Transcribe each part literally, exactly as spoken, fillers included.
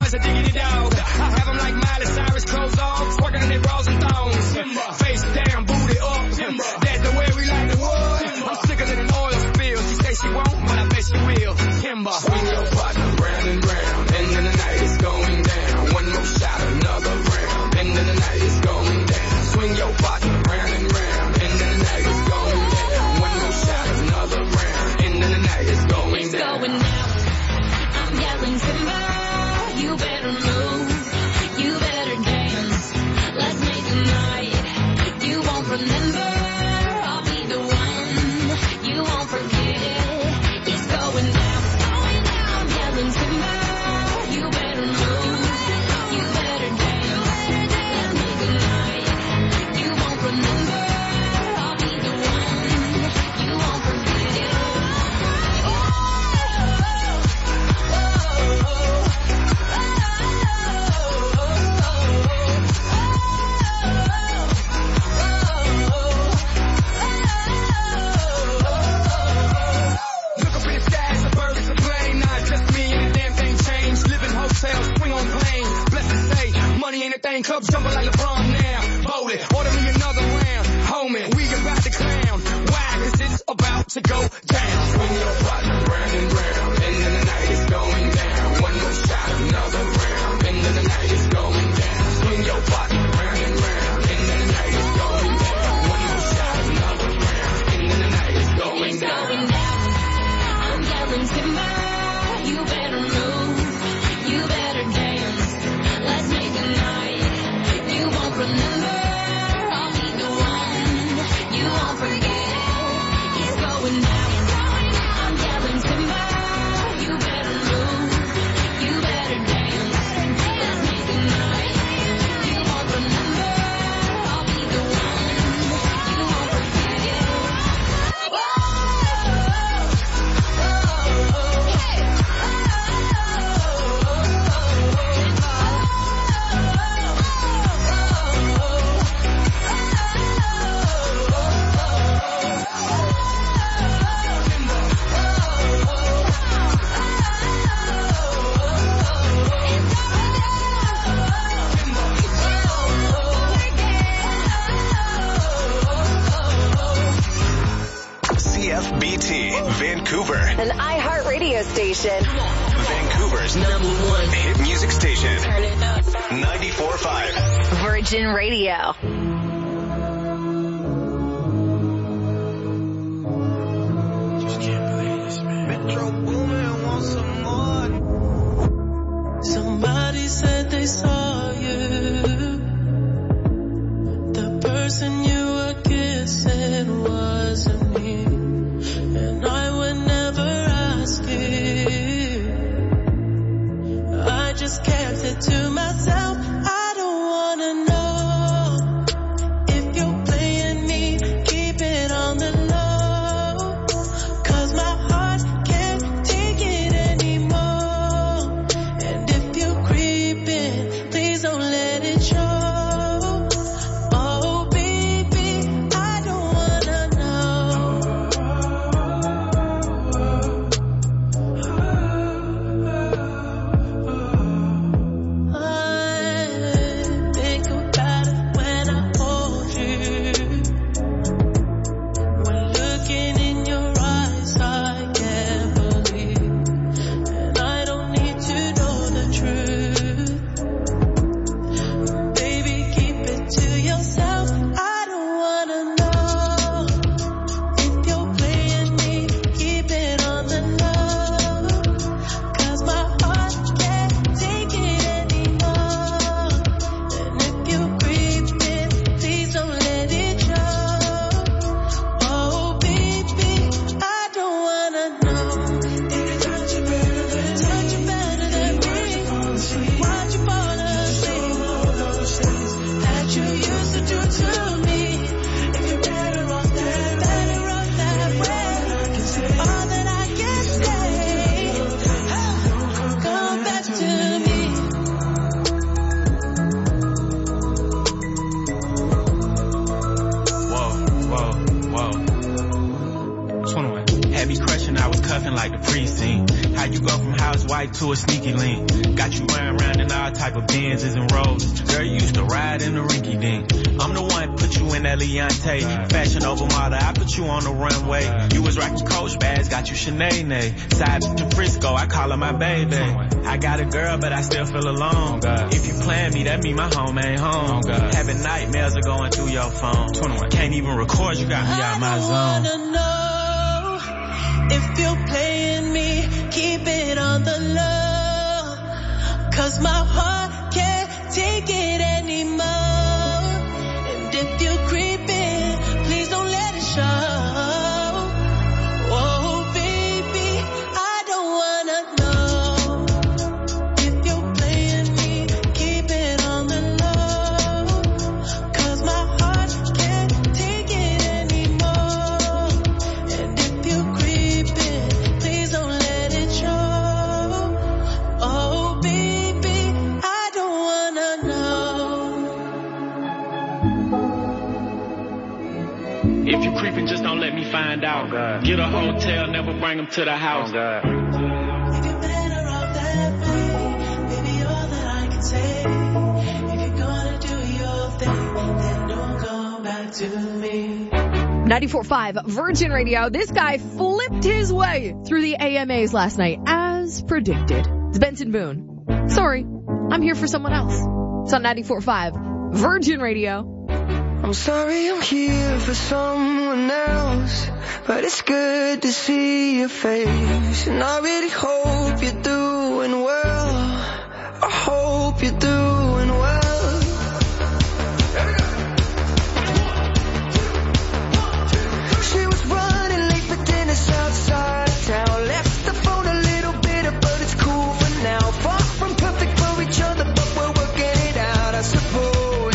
is a diggity dog. I have them like Miley Cyrus, clothes off, twerking in their bras and thongs. Face down, booty up. That's the way we like the wood. I'm sicker than an oil spill. She say she won't, but I bet she will. Timber. Swing your partner round and round, and then the night is going down. One more shot, another round, and then the night is going down. Swing your partner round and round, and then the night is going down. One more shot, another round, and then the night is going it's down. Going down. I'm yelling timber. You better move. You better dance. Let's make a night. You won't remember. I'll be the one. You won't forget. It's going down. It's going down. I'm yelling timber. You better move. You better dance. Let's make a night. You won't remember. I'll be the one. You won't forget. Oh, look up in the sky, it's a bird, it's a plane. Not just me and the damn thing changed. Live in hotels, swing on planes. Blessed to say, money ain't a thing. Clubs jumping like LeBron now. Bowl it, order me another round. Homie, we about to clown. Why? Cause it's about to go down. Swing your partner round and round, and then the night is going down. One more shot, another round, and then the night is going down. Swing your partner round and round, and then the night is going down. One more shot, another round, and then the night is going it's down. going down. I'm yelling timber. You better move. You better dance. Let's make a night. You won't remember. I'll be the one. You won't forget. It's going down. I'm yelling timber. You better move. You better dance. Let's make a night. You won't remember. I'll be the one. You won't forget. C F B T, Vancouver. An iHeart radio station. Vancouver's number one hit music station. Turn it up. ninety-four point five. Virgin Radio. Metro Boomin wants some more. Somebody said they saw you. The person you were kissing wasn't me. And I would never ask you. I just kept it to myself. I don't wanna know if you're playing me. Keep it on the low. Cause my heart can't take it anymore. And if you're creeping, please don't let it show. Oh baby, I don't wanna know. I think about it when I hold you. When looking in your eyes, I can't believe. And I don't need to know the truth. Baby, keep it to yourself. I don't wanna know if you're playing me. Keep it on the low. Cause my heart can't take it anymore. And if you're creeping, please don't let it show. Oh baby, I don't wanna know. If you touch it better than touch it better than me. Why'd you fall asleep? That you used to do to me. If you're better off that, better off that way. All that I can say, come back to me. Whoa, whoa, whoa. twenty-one. Had me crushing, I was cuffing like the precinct. How you go from house white to a sneaky link? Got you running around in my type of Benzes and roses. Girl, you used to ride in the rinky dink. I'm the one put you in that Leontay. Fashion over model, I put you on the runway. You was rocking Coach bags, got you Sinead. Side to Frisco, I call her my baby. I got a girl, but I still feel alone. If you plan me, that mean my home ain't home. Having nightmares are going through your phone. Can't even record, you got me out my zone. I wanna know if you're playing me, keep it on the low. Cause my heart can't take it anymore. And if you're creeping, please don't let it show. Oh baby, I don't wanna know if you're playing me, keep it on the low. Cause my heart can't take it anymore. And if you're creeping, please don't let it show. Oh baby, I don't wanna know. If you creeping, just don't let me find out. Oh, get a hotel, never bring them to the house. Oh, If you're better off that way, baby, all that I can say. If you're gonna do your thing, then don't come back to me. ninety-four point five Virgin Radio. This guy flipped his way through the A M As last night, as predicted. It's Benson Boone. Sorry, I'm here for someone else. It's on ninety-four point five Virgin Radio. I'm sorry I'm here for someone else, but it's good to see your face. And I really hope you're doing well. I hope you're doing well. She was running late for dinner outside town. Left the phone a little bitter, but it's cool for now. Far from perfect for each other, but we're working it out, I suppose.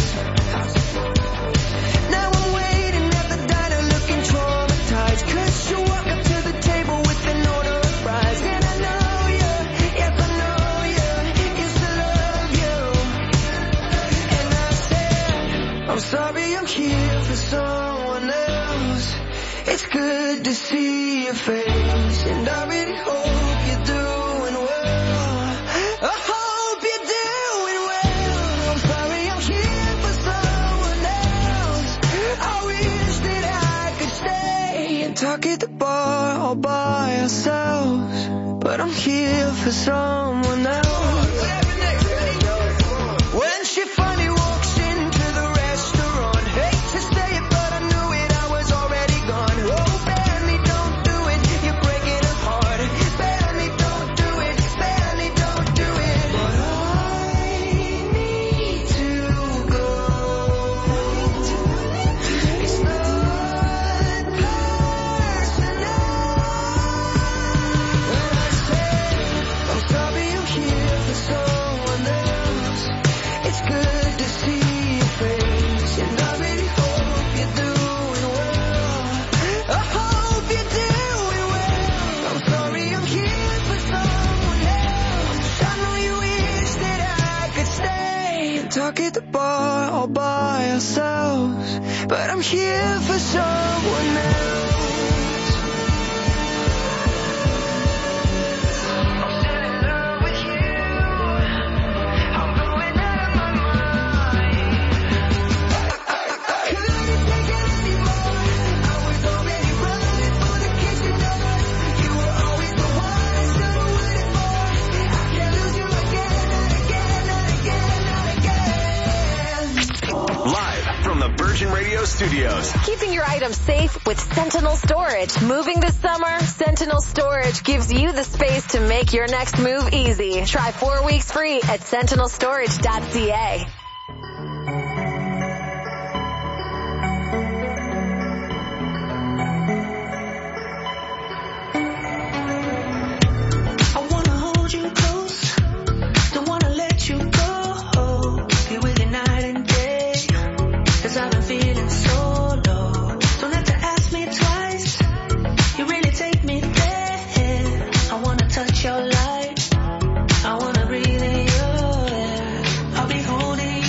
Now I'm waiting at the diner looking traumatized, cause you walk up to the table with an order of fries. And I know you, yes I know you, used to love you. And I said, I'm sorry I'm here for someone else. It's good to see your face, and I really hope you're doing well. I hope you're doing well. I'm sorry I'm here for someone else. I wish that I could stay and talk at the bar all by ourselves, but I'm here for someone else. When she finally walks into the restaurant, hate to say it, but I knew it, I was already gone. Oh, Benny, don't do it, you're breaking her heart. Benny, don't do it, Benny, don't do it. But I need to go. It's not personal. And I said, I'm sorry I'm here for someone else. It's good to see your face, and I really hope you're doing well. I hope you're doing well. I'm sorry I'm here for someone else. I know you wish that I could stay and talk at the bar all by ourselves, but I'm here for someone else. I'm still in love with you. I'm going out of my mind. I couldn't take it anymore. I was already running for the kitchen door. You were always the one I stood waiting for. I can't lose you again, not again, not again, not again. Live from the Virgin Radio studios. Keeping your items safe with Sentinel Storage. Moving this summer, Sentinel Storage gives you the space to make your next move easy. Try four weeks free at sentinel storage dot c a. I wanna hold you close, don't wanna let you go. Be with you night and day, cause I've been feeling so low. Don't have to ask me twice, you really take me there. I wanna touch your light, I wanna breathe in your air. I'll be holding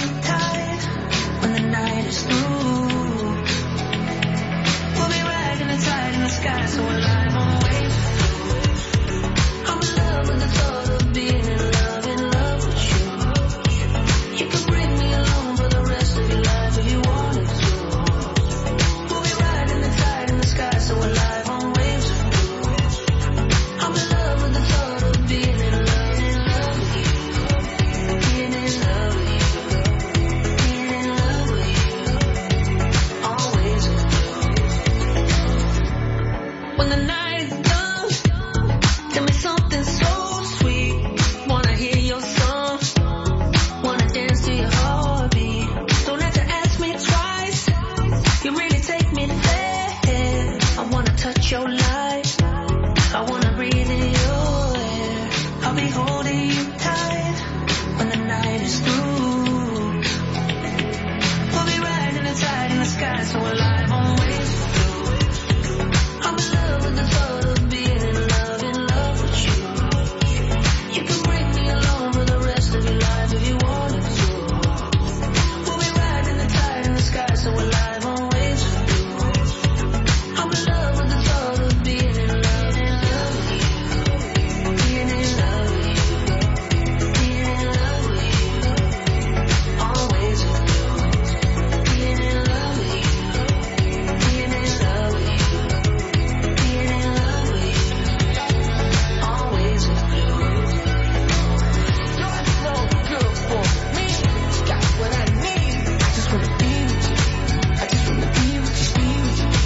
this through. We'll be riding the tide in the sky, so alive on waves through. I'm in love with the thought of being in love, in love with you. You can bring me along for the rest of your life if you wanted to. We'll be riding the tide in the sky, so alive on waves through. I'm in love with the thought of being in love, in love with you. Being in love with you. Being in love with you. Always with you. Being in love with you. Being in love with you. Being in love with you. Always with you. You're so good for me. You got what I need. I just wanna be with you. I just wanna be with you, be with you.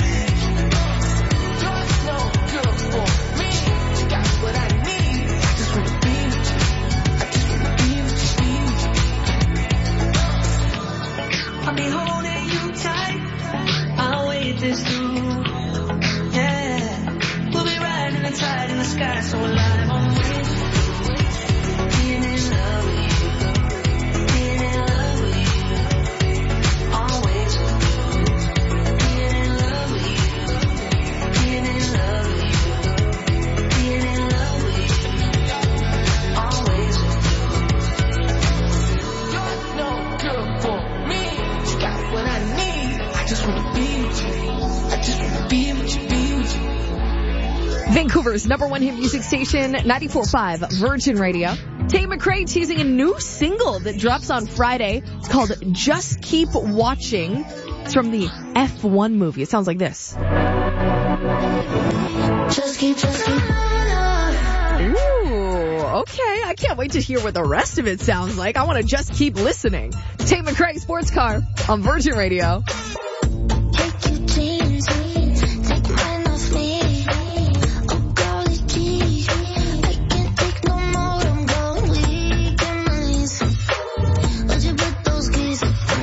You're so good for me. You got what I need. I just wanna be with you. I just wanna be with you, be with you. I'll be holding you tight. I'll wait this through. Yeah. We'll be riding the tide in the sky, so alive on waves. Being in love with you. Being in love with you. Always with you. Being in love with you. Being in love with you. Being in love with you. Always with you. You're no good for me. You got what I need. I just wanna be with you. I just wanna be with you, be with you. Vancouver's number one hit music station, ninety-four point five Virgin Radio. Tate McRae teasing a new single that drops on Friday. It's called Just Keep Watching. It's from the F one movie. It sounds like this. Just keep, just keep. Ooh, okay. I can't wait to hear what the rest of it sounds like. I want to just keep listening. Tate McRae, Sports Car on Virgin Radio. Take your jeans, take mine off me. Oh, golly gee, I can't take no more. I'm going weak in my knees. Where'd you put those keys?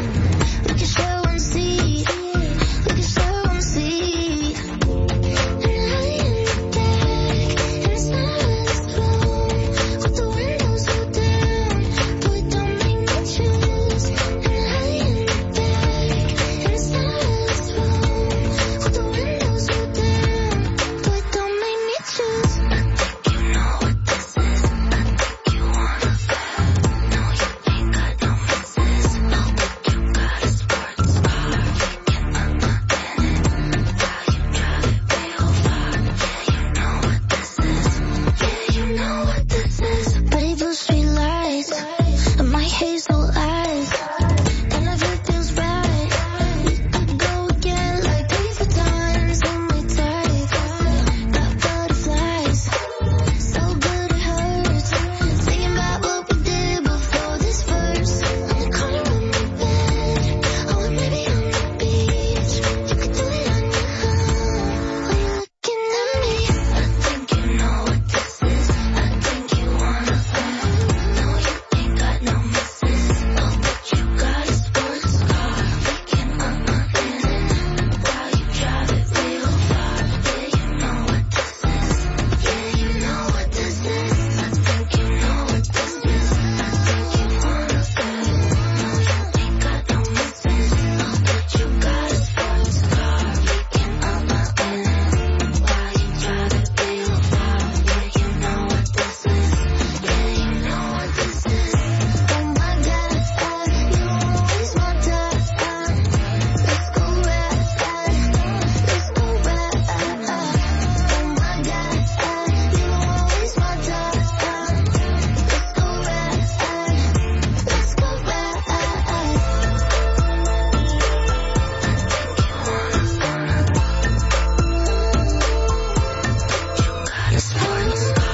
We can share one seat. We can share one seat. And I in the back, and it's not as long. With the windows rolled down, boy, don't make me choose. And I in the back, and it's not as long. With the windows rolled down, boy, don't make me choose. I think you know what this is. I think you wanna bet. No, you ain't got no misses. No, but you got a sports car. We can unlock in it. How you drive it real far. Yeah, you know what this is. Yeah, you know what this is. Pretty blue street lights and my hazel eyes. And if it feels right, we could go again like three times on my type. Got butterflies, so good it hurts. Thinking about what we did before this verse. On the corner of my bed, or maybe on the beach. You could do it on your own. Are you looking at me? I think you know what this is. I think you wanna bet. No, you ain't got no misses. Oh, but you got a sports car. We can unlock in it. While you drive it real far. Yeah, you know what this is. Yeah, you know what this is. I think you know what this is. I think you wanna bet. No, you ain't got no misses. Oh, but you got a sports car. We can unlock in it. While you drive it real far. Yeah, you know what this is. Yeah, you know what this is. Oh my God, you always my type. Let's go ride, let's go ride. Oh my God, you always my type. Let's go ride, let's go ride. You got a sports car.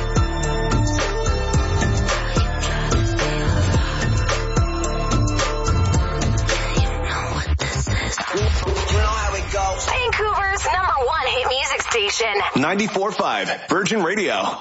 Vancouver's number one hit music station. ninety-four point five Virgin Radio.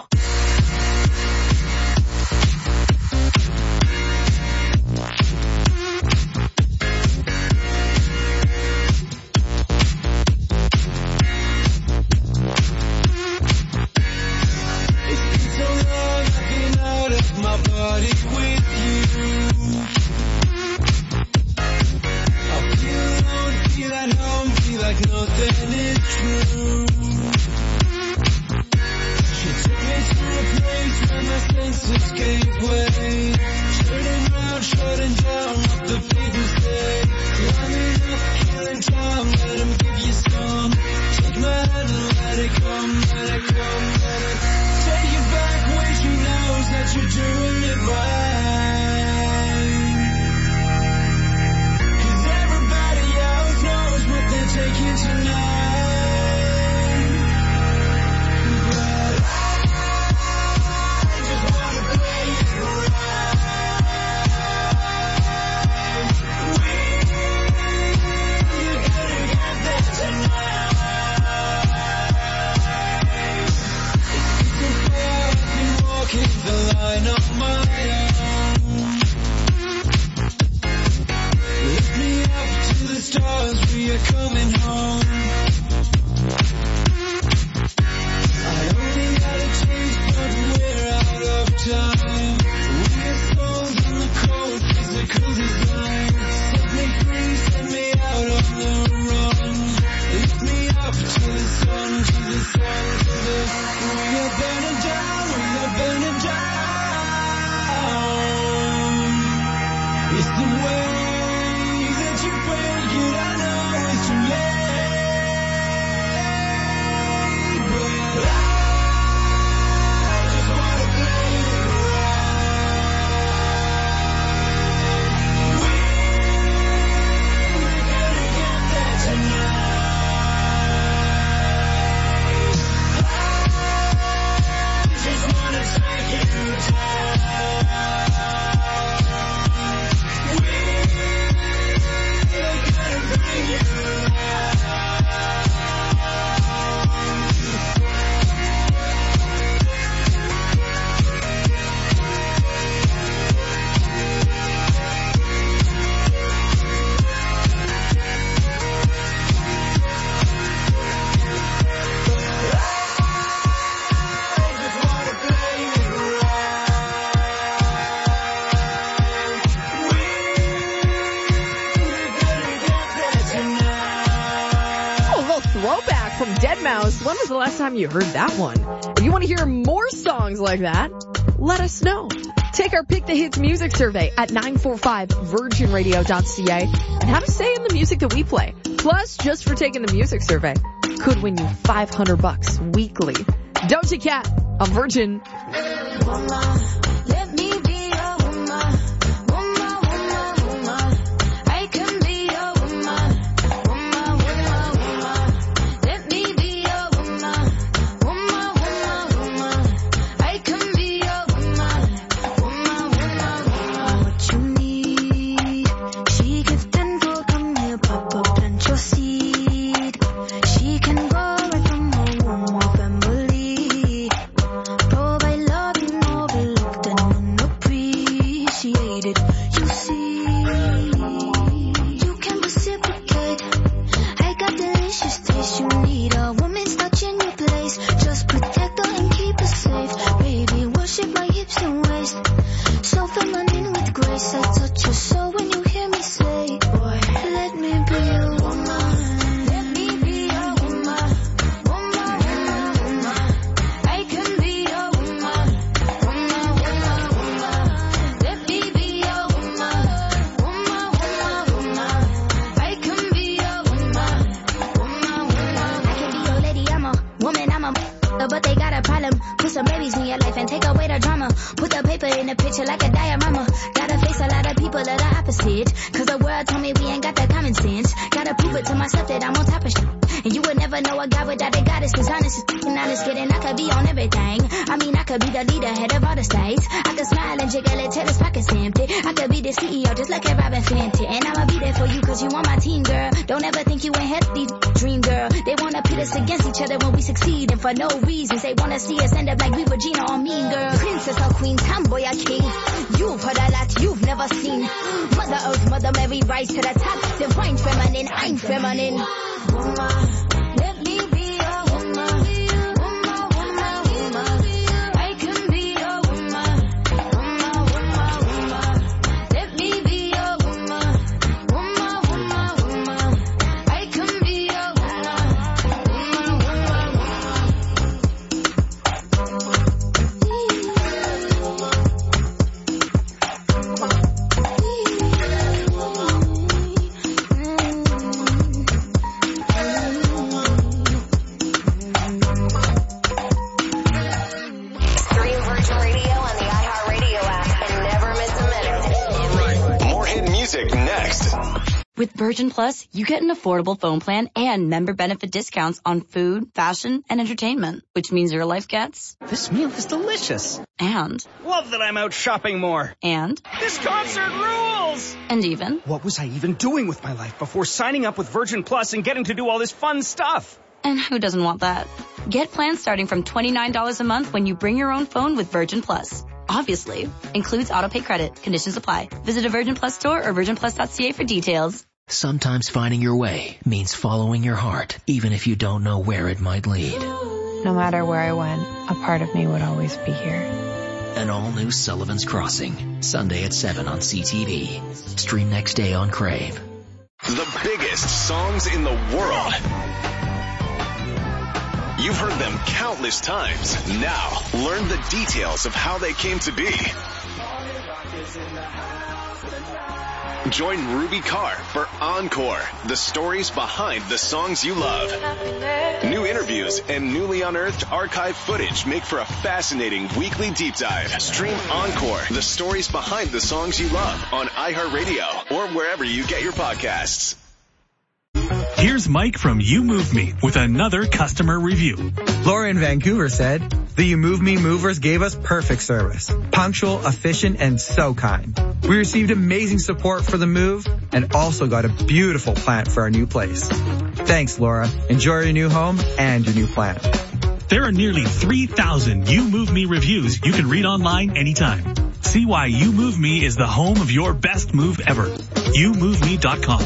It's been so long, I've been out of my body with you. From deadmau five. When was the last time you heard that one? If you want to hear more songs like that, let us know. Take our Pick the Hits music survey at nine four five virgin radio dot c a and have a say in the music that we play. Plus, just for taking the music survey, could win you five hundred bucks weekly. Doja Cat on Virgin. Let me be your woman. Woman, woman, woman. I can be your woman. Woman, woman, woman. Let me be your woman. Woman, woman, woman. I can be your woman. Woman, woman, woman. What you need? She gives ten for come here, pop up, plant your seed. She can go right from her womb or family. Provide love and overlooked and unappreciated. You see, you can reciprocate. I got delicious taste. You need a woman's touch in your place. Just protect her and keep her safe. Baby, worship my hips and waist. So feminine with grace. I touch your soul when you hear me say, boy, let me be your woman. Let me be your woman. Woman, woman, woman. I can be your woman. Woman, woman, woman. Let me be your woman. Woman, woman, woman. I can be your woman. Woman, woman. I can be your lady. I'm a woman. I'm a but they got a problem. Put some babies in your life and take away the drama. Put the paper in the picture like a diorama. Gotta face a lot of people that are opposite. Cause the world told me we ain't got that common sense. Gotta prove it to myself that I'm on top of shit. And you would never know a guy without a goddess. Cause honest is and honest kidding. I could be on everything. I mean, I could be the leader, head of all the states. I could smile and jiggle it till his pockets empty. I could be the C E O just like a Robin Fenty. And I'ma be there for you cause you on my team, girl. Don't ever think you ain't healthy, dream girl. They wanna pit us against each other when we succeed. And for no reasons, they wanna see us end up like we were Gina or Mean Girl. Princess or queen, tomboy or king. You've heard a lot you've never seen. Mother Earth, Mother Mary, rise to the top. Divine feminine, I'm feminine. Woman, let me be your woman. Woman, woman, woman. I can be your woman. Woman, woman, woman. Let me be your woman. Woman, woman, woman. I can be your woman. Woman, woman, Stream Virgin Radio on the iHeartRadio app and never miss a minute. All right. More hit music next. With Virgin Plus, you get an affordable phone plan and member benefit discounts on food, fashion, and entertainment, which means your life gets... This meal is delicious. And... Love that I'm out shopping more. And... This concert rules! And even... What was I even doing with my life before signing up with Virgin Plus and getting to do all this fun stuff? And who doesn't want that? Get plans starting from twenty-nine dollars a month when you bring your own phone with Virgin Plus. Obviously. Includes autopay credit. Conditions apply. Visit a Virgin Plus store or virgin plus dot c a for details. Sometimes finding your way means following your heart, even if you don't know where it might lead. No matter where I went, a part of me would always be here. An all-new Sullivan's Crossing, Sunday at seven on C T V. Stream next day on Crave. The biggest songs in the world. You've heard them countless times. Now, learn the details of how they came to be. Join Ruby Carr for Encore, the stories behind the songs you love. New interviews and newly unearthed archive footage make for a fascinating weekly deep dive. Stream Encore, the stories behind the songs you love on iHeartRadio or wherever you get your podcasts. Here's Mike from You Move Me with another customer review. Laura in Vancouver said, the You Move Me movers gave us perfect service. Punctual, efficient, and so kind. We received amazing support for the move and also got a beautiful plant for our new place. Thanks, Laura. Enjoy your new home and your new plant. There are nearly three thousand You Move Me reviews you can read online anytime. See why You Move Me is the home of your best move ever. you move me dot com.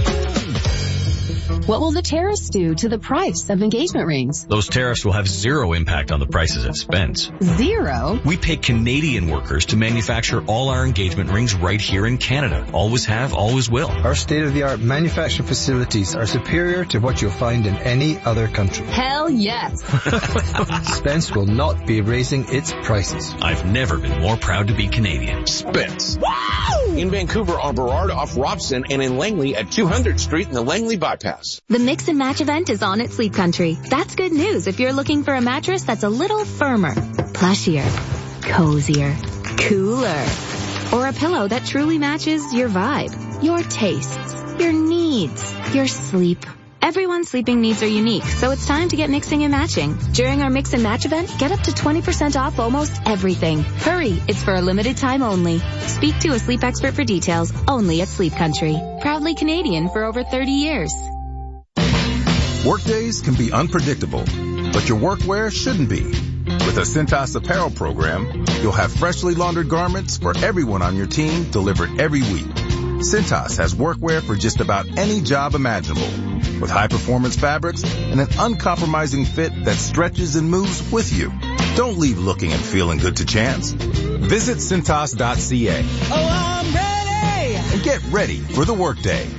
What will the tariffs do to the price of engagement rings? Those tariffs will have zero impact on the prices at Spence. Zero? We pay Canadian workers to manufacture all our engagement rings right here in Canada. Always have, always will. Our state-of-the-art manufacturing facilities are superior to what you'll find in any other country. Hell yes. Spence will not be raising its prices. I've never been more proud to be Canadian. Spence. Wow! In Vancouver on Burrard off Robson and in Langley at two hundredth Street in the Langley Bypass. The Mix and Match event is on at Sleep Country. That's good news if you're looking for a mattress that's a little firmer, plushier, cozier, cooler, or a pillow that truly matches your vibe, your tastes, your needs, your sleep. Everyone's sleeping needs are unique, so it's time to get mixing and matching. During our Mix and Match event, get up to twenty percent off almost everything. Hurry, it's for a limited time only. Speak to a sleep expert for details only at Sleep Country. Proudly Canadian for over thirty years. Workdays can be unpredictable, but your workwear shouldn't be. With a Cintas apparel program, you'll have freshly laundered garments for everyone on your team delivered every week. Cintas has workwear for just about any job imaginable, with high-performance fabrics and an uncompromising fit that stretches and moves with you. Don't leave looking and feeling good to chance. Visit Cintas dot c a. Oh, I'm ready! And get ready for the workday.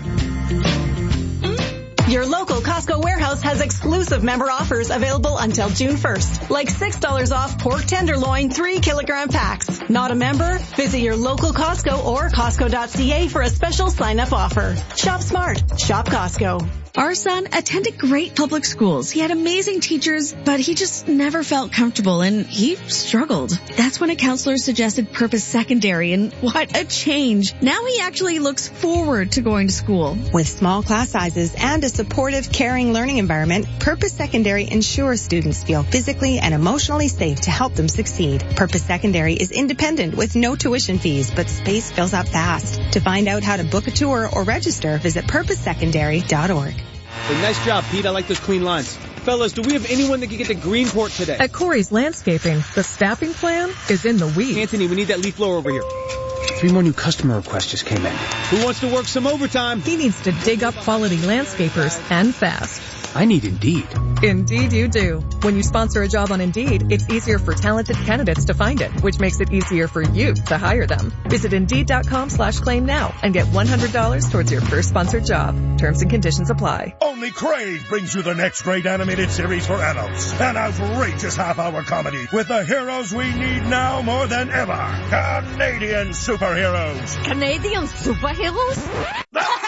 Your local Costco warehouse has exclusive member offers available until June first, like six dollars off pork tenderloin three kilogram packs. Not a member? Visit your local Costco or Costco dot c a for a special sign-up offer. Shop smart. Shop Costco. Our son attended great public schools. He had amazing teachers, but he just never felt comfortable and he struggled. That's when a counselor suggested Purpose Secondary, and what a change. Now he actually looks forward to going to school. With small class sizes and a supportive, caring learning environment, Purpose Secondary ensures students feel physically and emotionally safe to help them succeed. Purpose Secondary is independent with no tuition fees, but space fills up fast. To find out how to book a tour or register, visit purpose secondary dot org. Hey, nice job, Pete. I like those clean lines. Fellas, do we have anyone that can get to Greenport today? At Corey's Landscaping, the staffing plan is in the weeds. Anthony, we need that leaf blower over here. Three more new customer requests just came in. Who wants to work some overtime? He needs to dig up quality landscapers and fast. I need Indeed. Indeed you do. When you sponsor a job on Indeed, it's easier for talented candidates to find it, which makes it easier for you to hire them. Visit Indeed.com slash claim now and get one hundred dollars towards your first sponsored job. Terms and conditions apply. Only Crave brings you the next great animated series for adults. An outrageous half-hour comedy with the heroes we need now more than ever. Canadian superheroes. Canadian superheroes?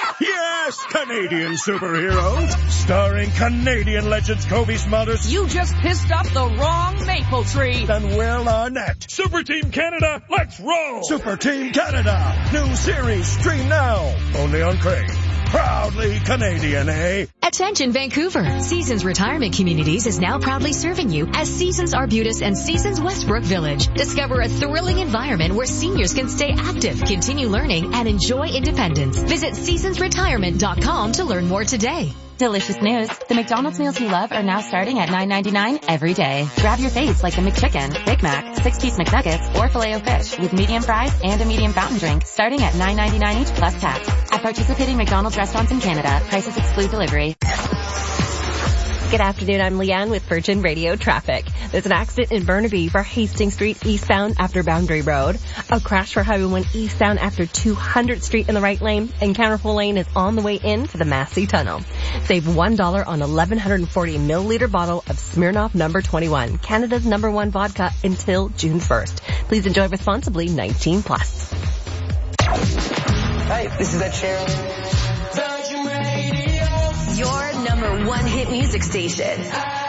Yes, Canadian superheroes. Starring Canadian legends Kobe Smulders. You just pissed off the wrong maple tree. And Will Arnett. Super Team Canada, let's roll. Super Team Canada. New series, stream now. Only on Crave. Proudly Canadian, eh? Attention Vancouver. Seasons Retirement Communities is now proudly serving you as Seasons Arbutus and Seasons Westbrook Village. Discover a thrilling environment where seniors can stay active, continue learning, and enjoy independence. Visit seasons retirement dot com to learn more today. Delicious news. The McDonald's meals you love are now starting at nine ninety-nine every day. Grab your faves like the McChicken, Big Mac, six-piece McNuggets, or Filet-O-Fish with medium fries and a medium fountain drink starting at nine ninety-nine each plus tax. At participating McDonald's restaurants in Canada, prices exclude delivery. Good afternoon, I'm Leanne with Virgin Radio Traffic. There's an accident in Burnaby for Hastings Street eastbound after Boundary Road. A crash for Highway one eastbound after two hundredth Street in the right lane. And Counterful Lane is on the way in for the Massey Tunnel. Save one dollar on eleven forty milliliter bottle of Smirnoff number twenty-one, Canada's number one vodka until June first. Please enjoy responsibly, nineteen plus. Hey, this is Ed Sheeran. Virgin Radio. Your number one hit music station.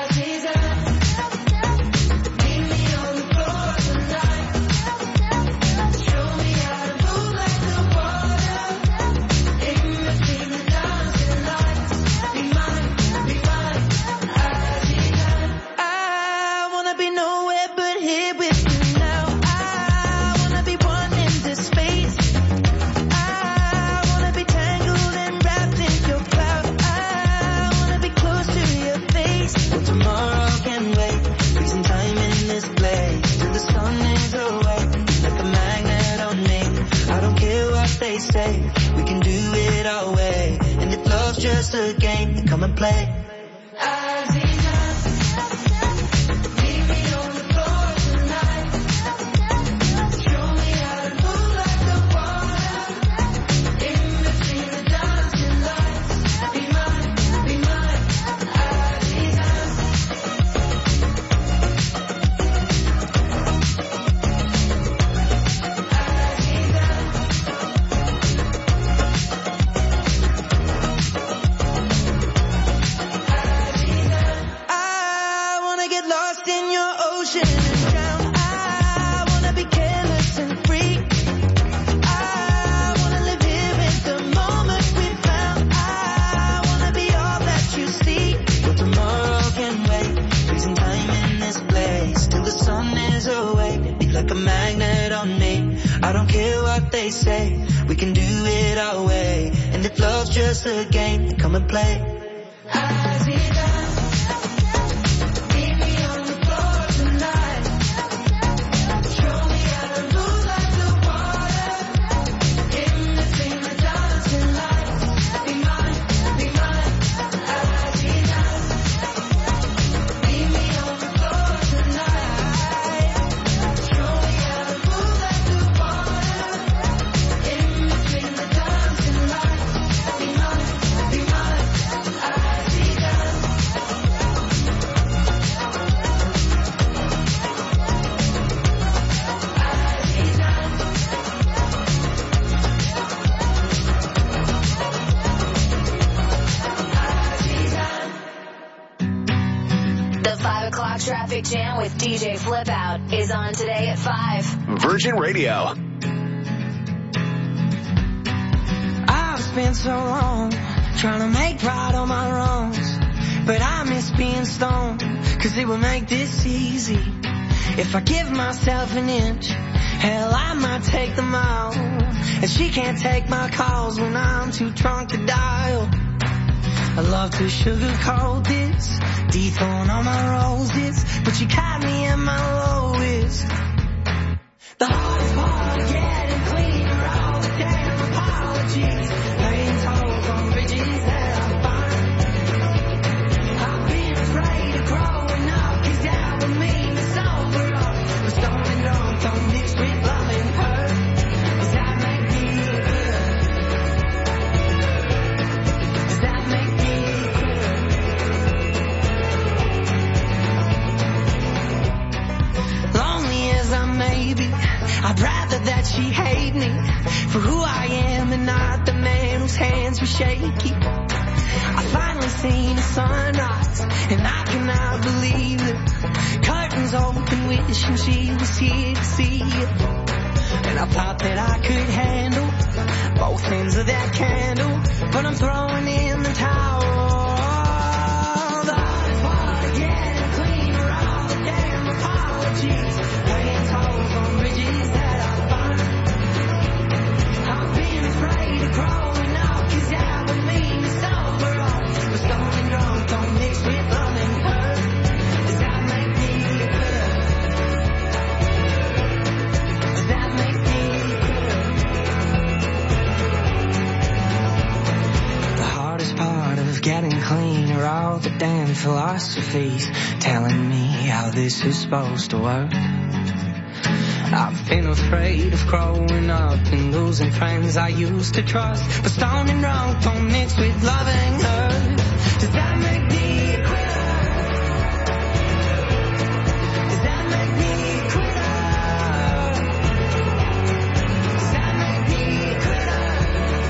We can do it our way, and if love's just a game, then come and play. Say we can do it our way, and if love's just a game, then come and play. Traffic Jam with D J Flip Out is on today at five. Virgin Radio. I've spent so long trying to make right on my wrongs, but I miss being stoned, cause it would make this easy. If I give myself an inch, hell, I might take the mile, and she can't take my calls when I'm too drunk to dial. I love to sugarcoat this, dethrone all my roses, but you caught me in my lowest. The hardest part of getting clean are all the damn apologies, paying tolls on bridges that I'm fine. I've been afraid of growing up, cause that would mean it's over up. But stoned and drunk don't mix with love and hurt. Does that make me good? Does that make me I'd rather that she hate me for who I am and not the man whose hands were shaky. I finally seen the sunrise and I cannot believe it. Curtains open wishing she was here to see it. And I thought that I could handle both ends of that candle, but I'm throwing in the towel. The hardest part of getting clean are all the damn apologies, paying tolls on bridges that I find. I've been afraid of growing up, cause that would mean it's over all. But stoned and drunk don't mix with love and hurt. Does that make me good? Does that make me good? The hardest part of getting clean are all the damn philosophies telling me how this is supposed to work. I've been afraid of growing up and losing friends I used to trust, but stoned and drunk don't mix with love and hurt. Does that make me a quitter? Does that make me a quitter? Does that make me a quitter?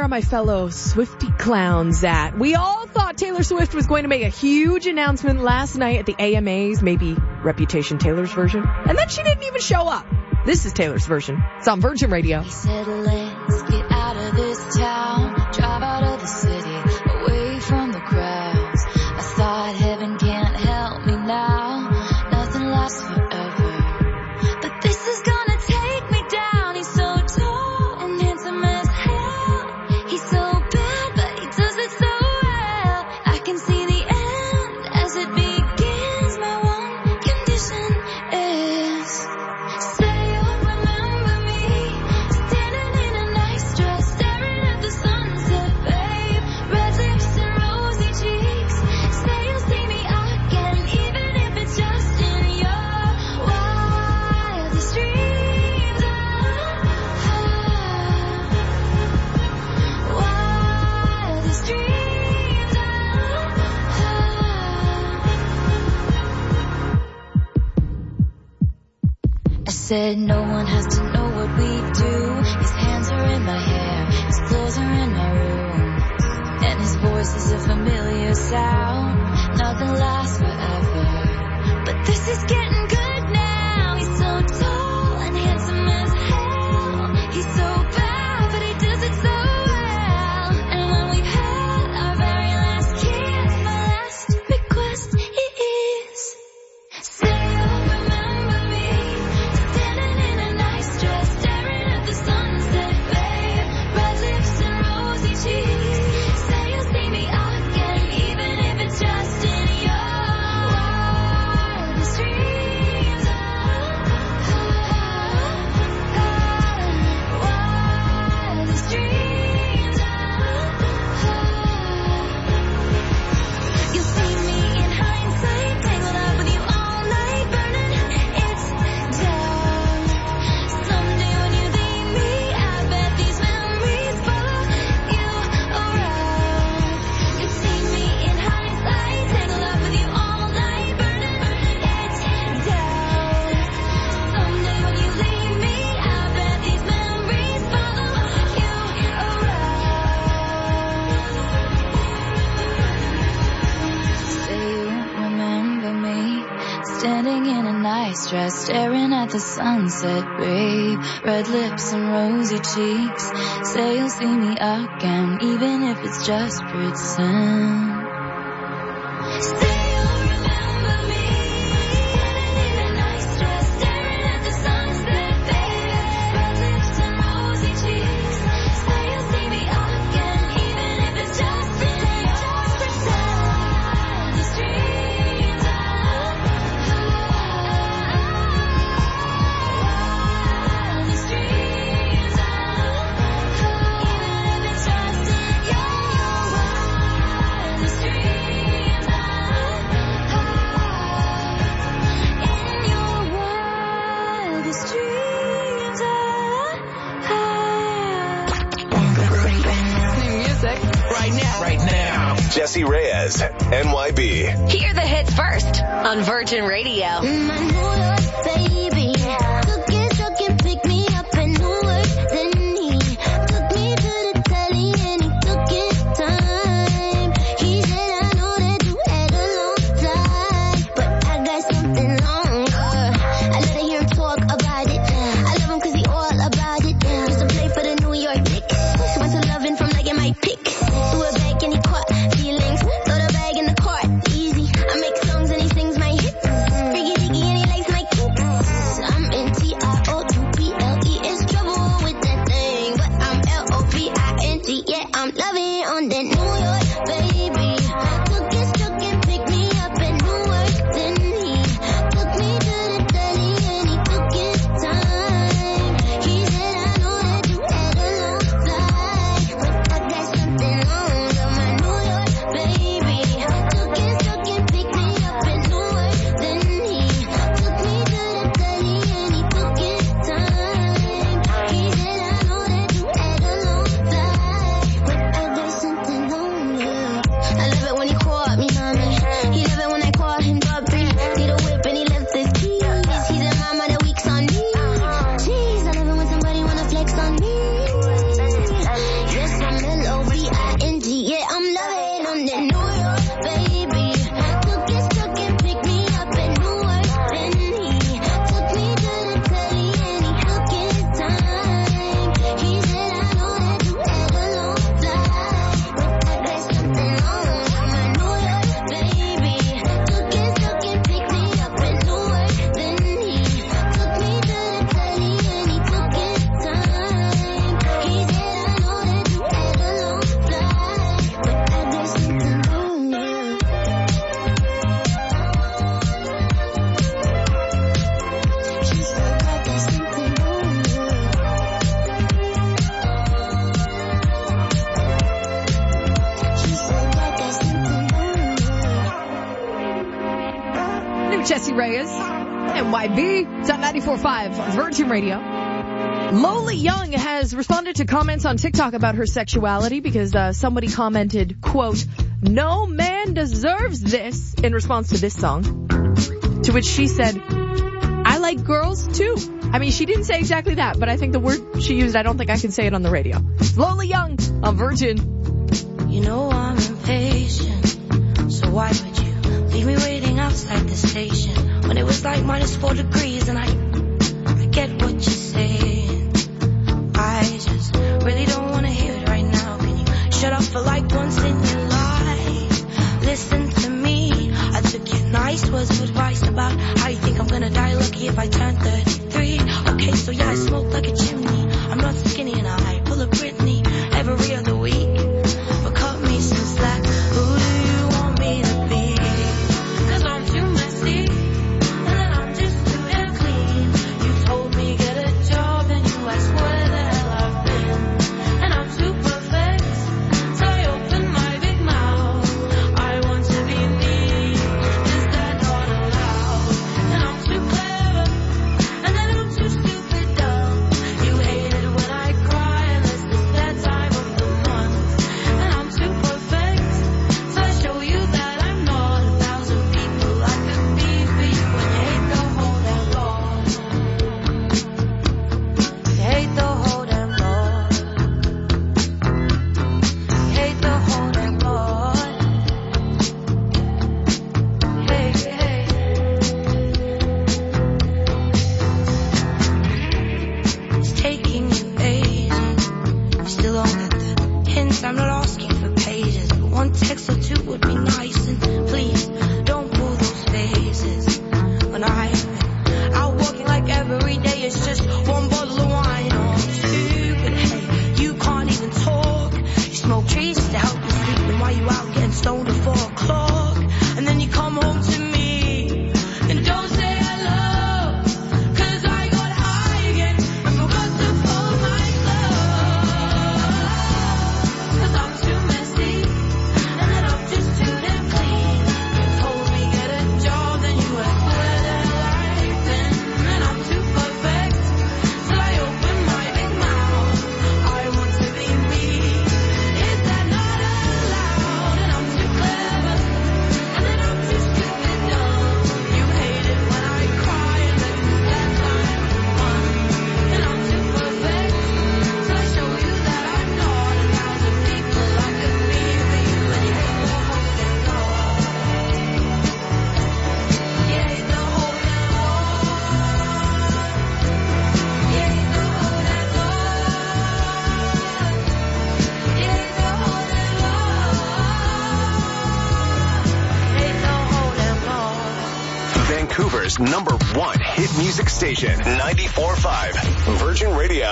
my fellow Swiftie clowns at? We all thought Taylor Swift was going to make a huge announcement last night at the A M As, maybe Reputation Taylor's version. And then she didn't even show up. This is Taylor's version. It's on Virgin Radio. He said, let's get out of this town, drive out of the city, away from the crowds. I thought heaven can't help me now, nothing lasts forever. But this is gonna take me down. He's so tall and handsome as hell. He's so bad, but he does it so well. I can see the end as it begins. My one condition is, say you'll remember me, standing in a nice dress, staring at the sunset, babe. Red lips and rosy cheeks. Say you'll see me again, even if it's just in your wildest dreams. Wildest dreams. I said no one has to know what we do. His hands are in my hair, his clothes are in my room, and his voice is a familiar sound. Nothing lasts forever, but this is getting good now. He's so tall and handsome as hell. He's so bad, but he does it so well. And when we've had our very last kiss, my last request is, say you'll remember me, standing in a nice dress, staring at the sunset, babe. Red lips and rosy cheeks. Say you'll see me again, even if it's just in your wildest dreams. Wildest dreams. You'll see me in hindsight, tangled up with you all night, burning it down. Someday when you leave me, I bet these memories follow you around. You'll see me in hindsight, tangled up with you all night, burning it down. Someday when you leave me, I bet these memories follow you around. Say you remember me, standing in a nice dress, staring at the sunset, babe. Red lips and rosy cheeks. Say you'll see me again, even if it's just pretend. Say you'll remember me, standing in a nice dress, staring at the sunset, babe. Red lips and rosy cheeks. Say you'll see me again, even if it's just pretend. Just pretend. These dreams are wildest dreams are, even if it's just in your wildest dreams are, in your wildest dreams are. New music. Right now. Right now. Jesse Reyes, N Y B. Hear the hits first on Virgin Radio. My New York baby took it, took it, picked me up in Newark. Then he took me to the telly and he took his time. He said, I know that you had a long time, but I got something longer. I let her hear him talk about it. I love him cause he all about it. Used to play for the New York Knicks. Went to loving from liking my pics. Threw it back and he caught feelings. Throw the bag in the cart, easy. I make songs and he sings my hits. Freaky deaky and he likes my kinks. Jesse Reyes and Y B. It's on ninety-four point five Virgin Radio. Lola Young has responded to comments on TikTok about her sexuality because uh, somebody commented, quote, "No man deserves this," in response to this song. To which she said, "I like girls too." I mean, she didn't say exactly that, but I think the word she used, I don't think I can say it on the radio. Lola Young on Virgin. You know I'm impatient, so why would you leave me waiting outside the station when it was like minus four degrees and I, I get what you're saying. I just really don't want to hear it right now. Can you shut up for like once in your life? Listen to me. I took your nice words of advice about how you think I'm gonna die lucky if I turn thirty-three. Okay, so yeah, I smoke like a chimney. I'm not skinny and I pull a Britney every other week. But cut me some slack. Who do you want me to be? Cause I'm too messy and then I'm just too damn clean. You told me get a job and you asked where the hell I've been. And I'm too perfect, so I open my big mouth. I want to be me, is that not allowed? And I'm too clever, and then I'm too stupid dumb. You hate it when I cry unless it's that time of the month. And I'm too perfect, so I show you that I'm not a thousand people I could be for you. When you hate the whole damn lot, you hate the whole damn lot, you hate the whole damn lot. Hey, hey. It's taking you ages. You still don't get the hints. I'm not asking for pages, but one text or two would be nice. And please don't pull those faces. When I'm out walking like every day, it's just one bottle of wine. Oh, I'm stupid. Hey, you can't even talk. You smoke trees to help you sleep. And while you out getting stoned at four o'clock, and then you come home to me and don't say hello. Cause I got high again and forgot to fold my clothes. Cause I'm too messy and then I'm just too damn clean. You told me get a job, then you asked where the hell I've been. And I'm too perfect, so I open my big mouth. I want to be me, is that not allowed? And I'm too clever, and then I'm too stupid dumb. You hate it when I cry unless it's that time of the month. And I'm too perfect, so I show you that I'm not a thousand people I could be for you. And you hate the whole damn lot, you hate the whole damn lot, you hate the whole damn lot, you hate the whole damn lot, hate the whole damn lot. Vancouver's number one hit music station, ninety-four point five Virgin Radio.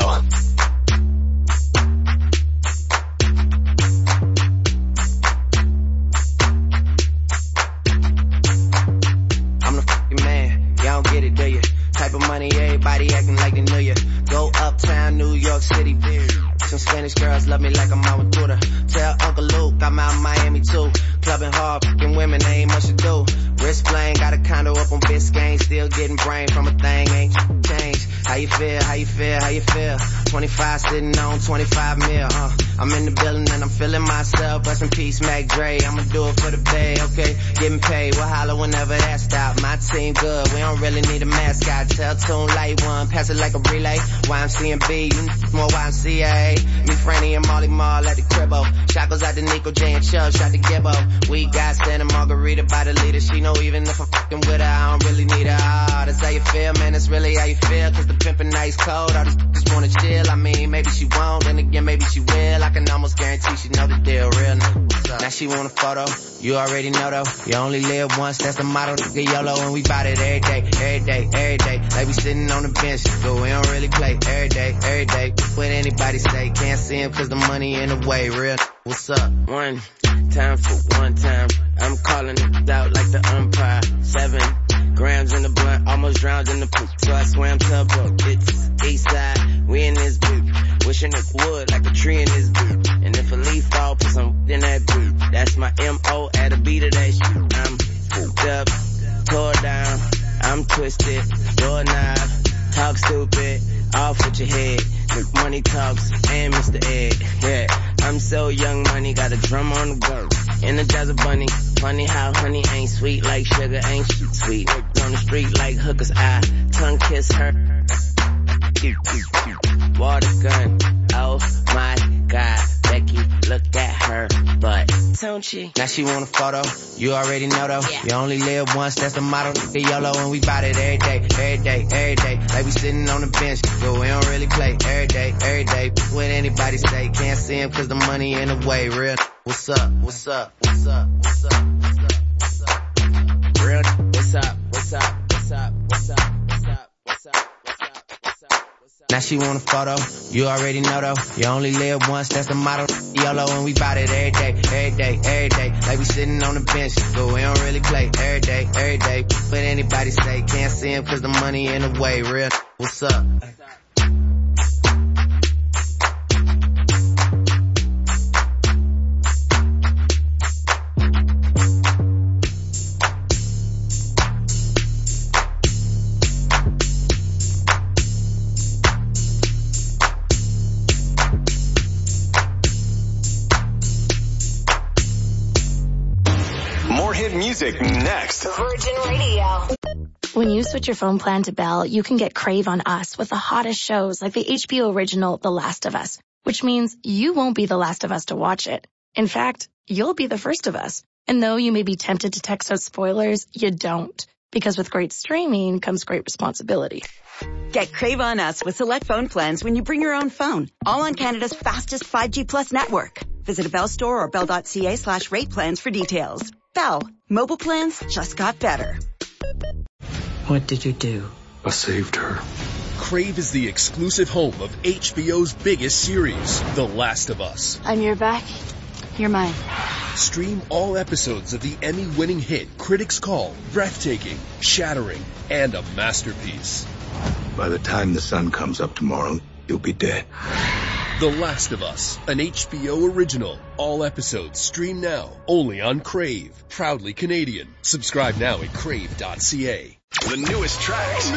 I'm the fucking man, y'all don't get it, do ya? Type of money, everybody acting like they knew ya. Go uptown, New York City, bitch. Some Spanish girls love me like I'm out with Buddha. Tell Uncle Luke I'm out in Miami too. Clubbing hard, fucking women, ain't much to do. Wrist flame, got a condo up on Biscayne. Still getting brain from a thing, ain't changed. How you feel, how you feel, how you feel? twenty-five sitting on twenty-five mil, uh. I'm in the building and I'm feeling myself. Rest in peace, Mac Dre. I'ma do it for the bay, okay? Getting paid, we'll holler whenever that stop. My team good, we don't really need a mascot. Tell Tune Light One, pass it like a relay. Y M C and B, you know more Y M C A. Me, Franny, and Molly Mall at the cribbo. Shot goes out to Nico J and Chubb, shot to Gibbo. We got Santa Margarita by the leader. She know even if I'm fucking with her, I don't really need her. Ah, that's how you feel, man, that's really how you feel. Cause the pimpin' ice cold, all these just wanna chill. I mean, maybe she won't, then again, maybe she will. I can almost guarantee she know the deal, real nigga. Now she want a photo, you already know though. You only live once, that's the motto, nigga, YOLO. And we bout it every day, every day, every day. Like we sitting on the bench, but we don't really play. Every day, every day, what anybody say. Can't see him cause the money in the way, real. What's up? One time for one time, I'm calling it out like the umpire. Seven grams in the blunt, almost drowned in the poop. So I swam tugboat, it's east side, we in this boot. Wishing it would like a tree in this boot. And if a leaf fall, put some in that boot. That's my M O at a beat of that shit. I'm fucked up, tore down, twisted, doorknob, talk stupid, off with your head. Money talks and Mister Ed, yeah. I'm so young, money got a drum on the go. Energize a bunny, funny how honey ain't sweet like sugar, ain't she sweet. On the street like hookers, I tongue kiss her. Water gun, oh my God, Becky, look at her butt, don't she? Now she want a photo, you already know though. Yeah. You only live once, that's the motto. The YOLO and we bout it every day, every day, every day. Like we sitting on the bench, but we don't really play every day, every day. When anybody say can't see him cause the money in the way. Real, what's up, what's up, what's up, what's up, what's up, what's up? Real, what's up, what's up, what's up, what's up, what's up, what's up? Now she want a photo, you already know though. You only live once, that's the motto. YOLO and we bout it every day, every day, every day. Like we sitting on the bench, but we don't really play every day, every day. But anybody say can't see him cause the money in the way. Real, what's up? Music next. Virgin Radio. When you switch your phone plan to Bell, you can get Crave on Us with the hottest shows like the H B O original The Last of Us, which means you won't be the last of us to watch it. In fact, you'll be the first of us. And though you may be tempted to text out spoilers, you don't. Because with great streaming comes great responsibility. Get Crave on Us with select phone plans when you bring your own phone. All on Canada's fastest five G plus network. Visit a Bell store or bell.ca slash rate plans for details. Bell. Mobile plans just got better. What did you do? I saved her. Crave is the exclusive home of H B O's biggest series, The Last of Us. I'm your back. You're mine. Stream all episodes of the Emmy-winning hit critics call breathtaking, shattering, and a masterpiece. By the time the sun comes up tomorrow, you'll be dead. The Last of Us, an H B O original. All episodes stream now, only on Crave. Proudly Canadian. Subscribe now at crave dot c a. The newest tracks.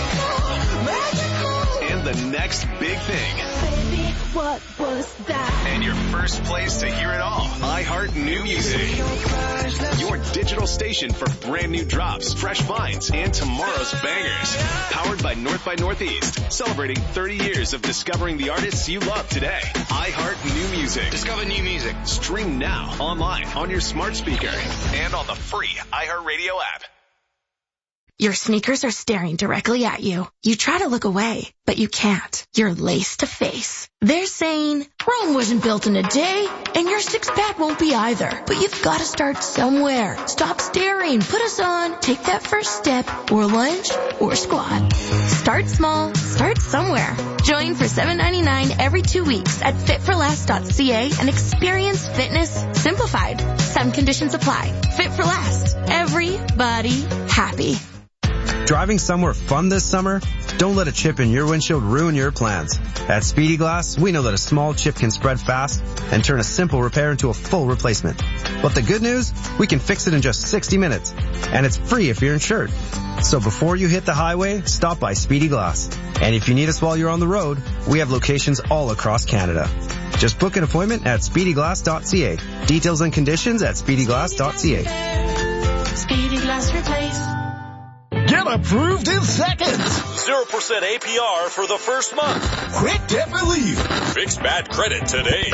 And the next big thing. Baby, what was that? And your first place to hear it all. iHeart New Music. Your digital station for brand new drops, fresh finds, and tomorrow's bangers. Powered by North by Northeast. Celebrating thirty years of discovering the artists you love today. iHeart New Music. Discover new music. Stream now, online, on your smart speaker, and on the free iHeartRadio app. Your sneakers are staring directly at you. You try to look away, but you can't. You're lace to face. They're saying, Rome wasn't built in a day, and your six-pack won't be either. But you've got to start somewhere. Stop staring. Put us on. Take that first step, or lunge, or squat. Start small. Start somewhere. Join for seven ninety-nine every two weeks at fit for last dot c a and experience fitness simplified. Some conditions apply. Fit for Last. Everybody happy. Driving somewhere fun this summer? Don't let a chip in your windshield ruin your plans. At Speedy Glass, we know that a small chip can spread fast and turn a simple repair into a full replacement. But the good news? We can fix it in just sixty minutes. And it's free if you're insured. So before you hit the highway, stop by Speedy Glass. And if you need us while you're on the road, we have locations all across Canada. Just book an appointment at speedy glass dot c a. Details and conditions at speedy glass dot c a. Speedy Glass Replace. Get approved in seconds. zero percent A P R for the first month. Quick debt relief. Fix bad credit today.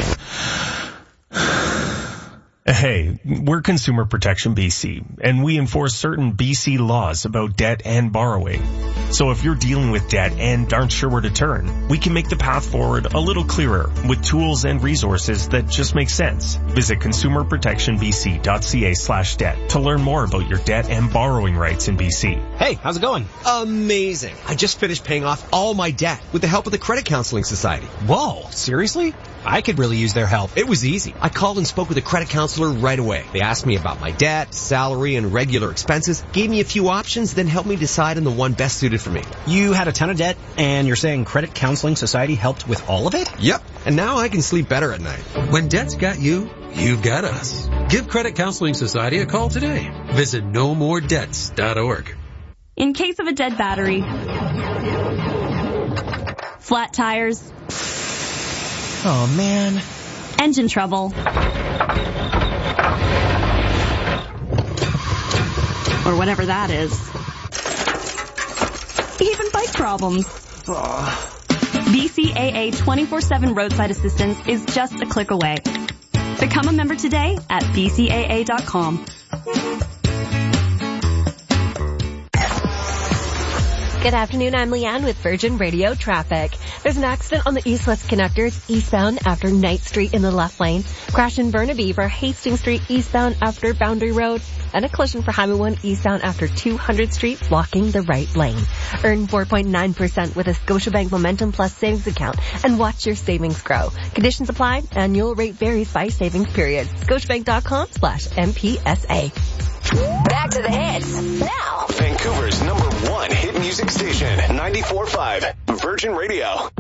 Hey, we're Consumer Protection B C, and we enforce certain B C laws about debt and borrowing. So if you're dealing with debt and aren't sure where to turn, we can make the path forward a little clearer with tools and resources that just make sense. Visit consumer protection b c dot c a slash debt to learn more about your debt and borrowing rights in B C. Hey, how's it going? Amazing. I just finished paying off all my debt with the help of the Credit Counseling Society. Whoa, seriously? I could really use their help. It was easy. I called and spoke with a credit counselor right away. They asked me about my debt, salary, and regular expenses, gave me a few options, then helped me decide on the one best suited for me. You had a ton of debt, and you're saying Credit Counseling Society helped with all of it? Yep, and now I can sleep better at night. When debt's got you, you've got us. Give Credit Counseling Society a call today. Visit no more debts dot org. In case of a dead battery, flat tires, oh man, engine trouble, or whatever that is, even bike problems. B C A A twenty-four seven roadside assistance is just a click away. Become a member today at B C A A dot com. Good afternoon, I'm Leanne with Virgin Radio Traffic. There's an accident on the east-west connectors eastbound after Knight Street in the left lane. Crash in Burnaby for Hastings Street eastbound after Boundary Road. And a collision for Highway one eastbound after two hundredth Street blocking the right lane. Earn four point nine percent with a Scotiabank Momentum Plus savings account and watch your savings grow. Conditions apply. Annual rate varies by savings period. Scotiabank.com slash MPSA. Back to the hits now. Vancouver's number one hit music station, ninety-four point five Virgin Radio.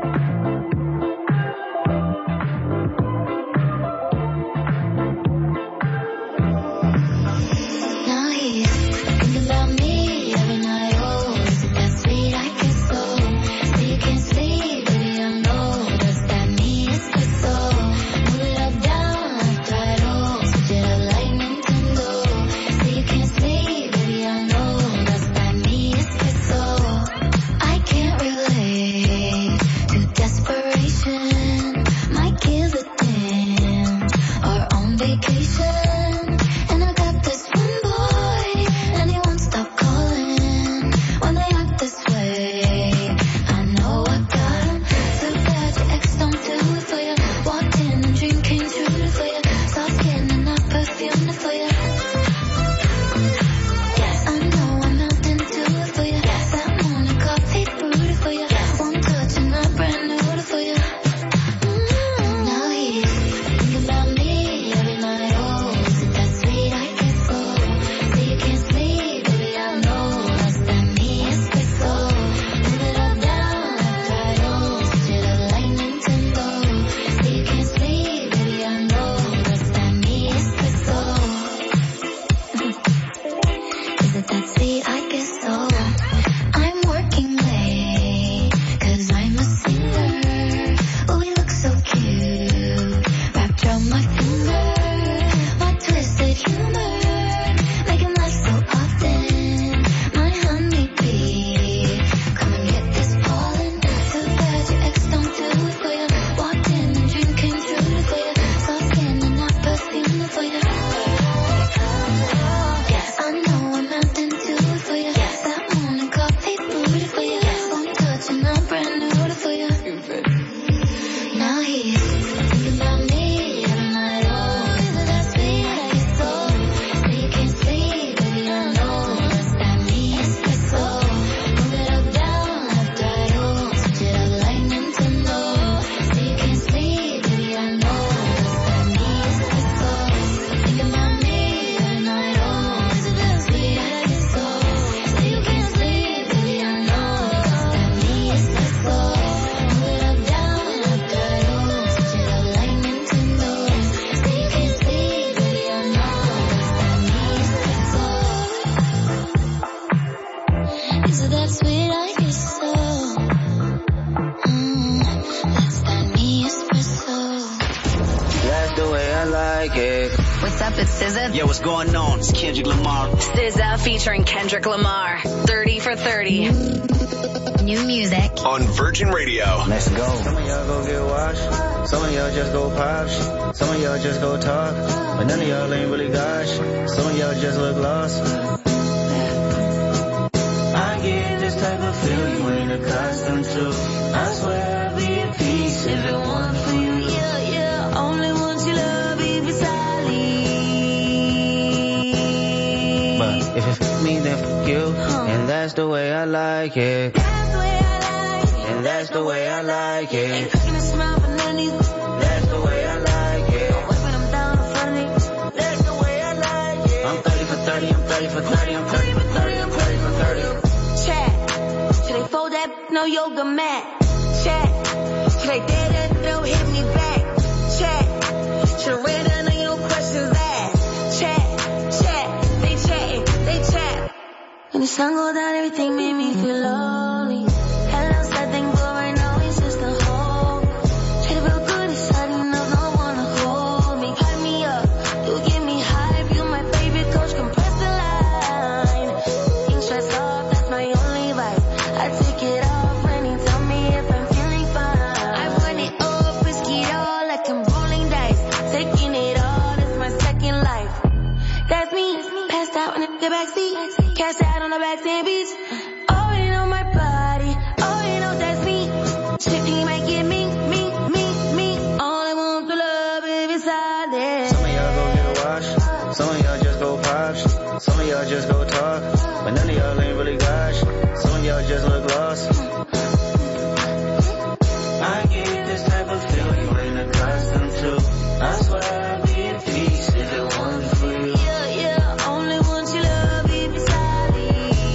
Yo, what's going on? It's Kendrick Lamar. S Z A featuring Kendrick Lamar. thirty for thirty. New music. On Virgin Radio. Let's go. Some of y'all go get washed. Some of y'all just go pop shit. Some of y'all just go talk. But none of y'all ain't really got shit. Some of y'all just look lost. I get this type of feel you ain't accustomed to. I swear I'll be at peace if it weren't for you. Yeah, yeah. Only want you love me beside me. But if it f me, then f you. And that's the way I like it. That's the way I like it. And that's the way I like it. Ain't picking a smile for none of you. That's the way I like it. I'm whipping them down in front of me. That's the way I like it. I'm thirty for thirty, I'm thirty for thirty, I'm thirty for thirty, I'm thirty for thirty. Chat. Should they fold that? No yoga mat. Chat. Should they dare that? Don't hit me back. Chat. Should have read none of your questions asked. Chat. Chat. They chatting. They chat. When the sun go down, everything made me feel lonely. Had a little sad thing, but right now it's just a home. Try to feel good inside, enough, no one to hold me. Hype me up, you give me hype. You my favorite coach, compress the line. Ain't stressed off, that's my only vibe. I take it off when he tell me if I'm feeling fine. I run it up, risk it all like I'm rolling dice. Taking it all, it's my second life. That's me, passed out in the backseat. Cash out on the back sand beach. Oh, you know my body. Oh, you know that's me. Shit, he might get me, me, me, me. All I want to love is beside it. Some of y'all go get a wash. Some of y'all just go pop. Some of y'all just go talk. But none of y'all ain't really gosh. Some of y'all just look lost. I get this type of feel you ain't accustomed to. I swear I'd be at peace if it wasn't for you. Yeah, yeah. Only want you love is beside me.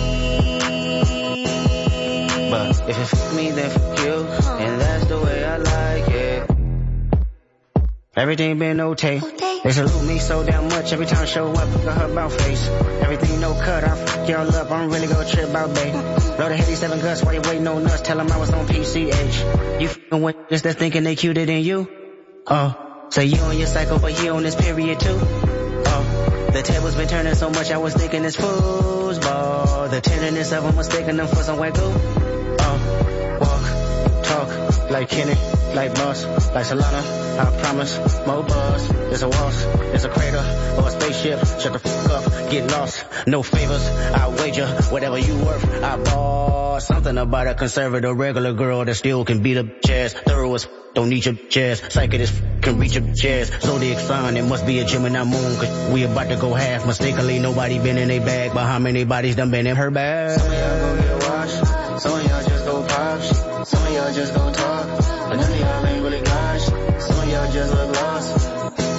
But if it f me, then f you. And that's the way I like it. Everything been okay. They salute me so damn much every time I show up. Look at her about face. Everything no cut. I f y'all up. I'm really gonna trip out, babe. Load a heavy seven guts while you waiting no nuts. Tell them I was on P C H. You f***ing with just that thinking they cuter than you. Oh, so you on your cycle, but he on this period too. Oh, the tables been turning so much I was thinking it's foosball. The tenderness of them was taking them for some white glue. Oh, walk, talk, like Kenny, like Boss, like Solana. I promise, more buzz. There's a waltz, there's a crater, or a spaceship. Shut the fuck up, get lost. No favors, I wager whatever you worth. I bought something about a conservative regular girl that still can beat up chairs. Thorough as don't need your chairs. Psychic as can reach your chairs. Zodiac sign, it must be a Gemini moon. Cause we about to go half. Mistakenly, nobody been in a bag. But how many bodies done been in her bag? Some of y'all go get washed. Some of y'all just go pop. Some of y'all just go talk. But none of y'all ain't really gosh. Some of y'all just look lost.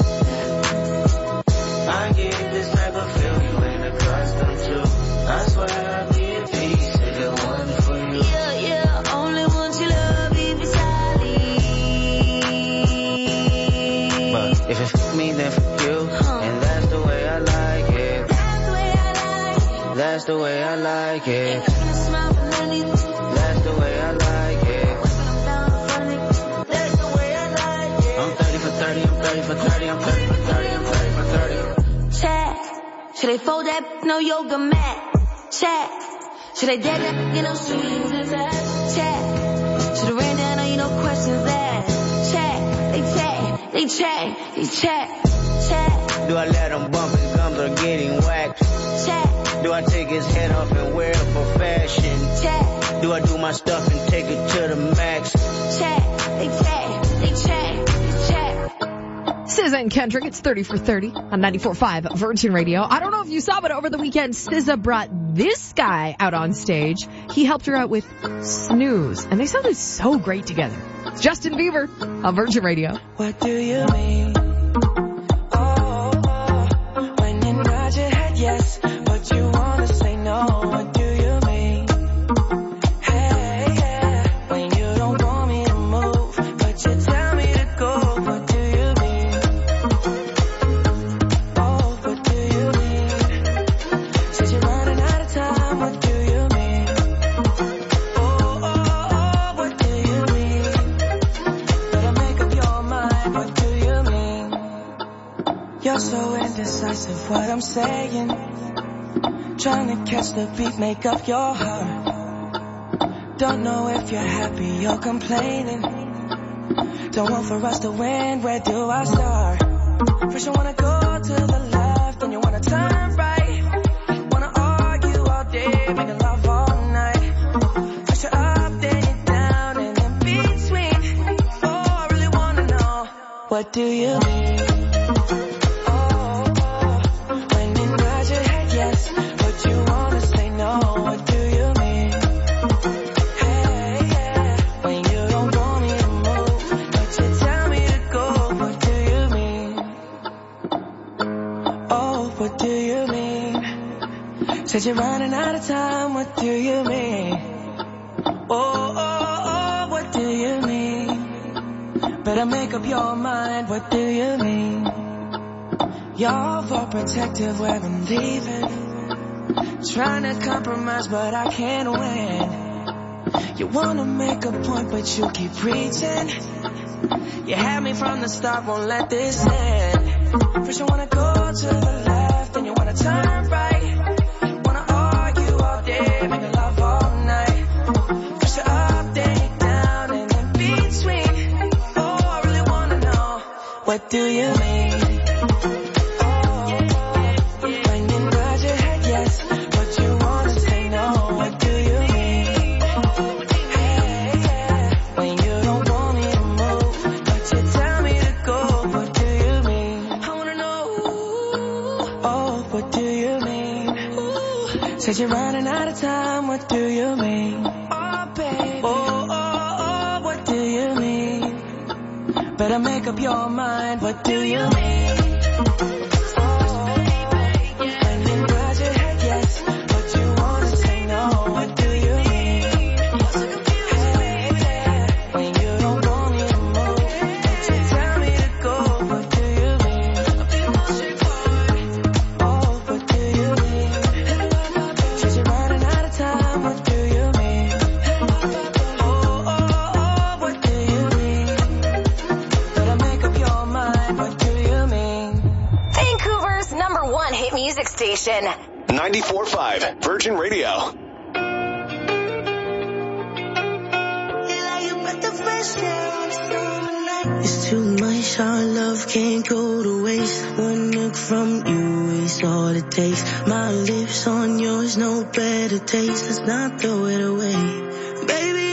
I get this type of feel you ain't accustomed to. I swear I'd be at peace if it wasn't for you. Yeah, yeah. Only want you love is beside me. But if it f me, then f you. And that's the way I like it. That's the way I like it. That's the way I like it. Ain't cooking a smile for none. That's the way I like it. That's the way I like it. I'm thirty for thirty, I'm thirty for thirty, I'm thirty for thirty, I'm thirty for thirty. Check. Should they fold that no yoga mat? Check. Should they dead that you know strings attached? Check. Should have ran down on you no questions asked? Check. They check. They check. They check. Check. Do I let him bump his gums or getting waxed? Check. Do I take his head off and wear it for fashion? Check. Do I do my stuff and take it to the max? Check. They check. They check. They check. S Z A and Kendrick, it's thirty for thirty on ninety-four point five Virgin Radio. I don't know if you saw, but over the weekend, S Z A brought this guy out on stage. He helped her out with Snooze, and they sounded so great together. It's Justin Bieber on Virgin Radio. What do you mean? Oh, oh, when you nod your head yes, but you wanna say no. What do you mean? Hey, yeah, when you don't want me to move, but you tell me to go. What do you mean? Oh, what do you mean? Said you're running out of time. What do you mean? Oh, oh, oh, what do you mean? Better make up your mind. What do you mean? You're so indecisive. What I'm saying. Trying to catch the beat, make up your heart. Don't know if you're happy or complaining. Don't want for us to win, where do I start? First you wanna go to the left, then you wanna turn right. Wanna argue all day, making love all night. First you're up, then you're down, and in between. Oh, I really wanna know, what do you mean? Said you're running out of time, what do you mean? Oh, oh, oh, what do you mean? Better make up your mind, what do you mean? You're overprotective where I'm leaving. Trying to compromise, but I can't win. You wanna make a point, but you keep preaching. You had me from the start, won't let this end. First you wanna go to the left, then you wanna turn right. Wanna argue all day, make love all night. First you're up, then you're down, and in between. Oh, I really wanna know, what do you mean? Said you're running out of time, what do you mean? Oh, baby. Oh, oh, oh, what do you mean? Better make up your mind, what do you mean? Station ninety-four point five Virgin Radio. It's too much, our love can't go to waste. One look from you is all it takes. My lips on yours, no better taste. Let's not throw it away, baby.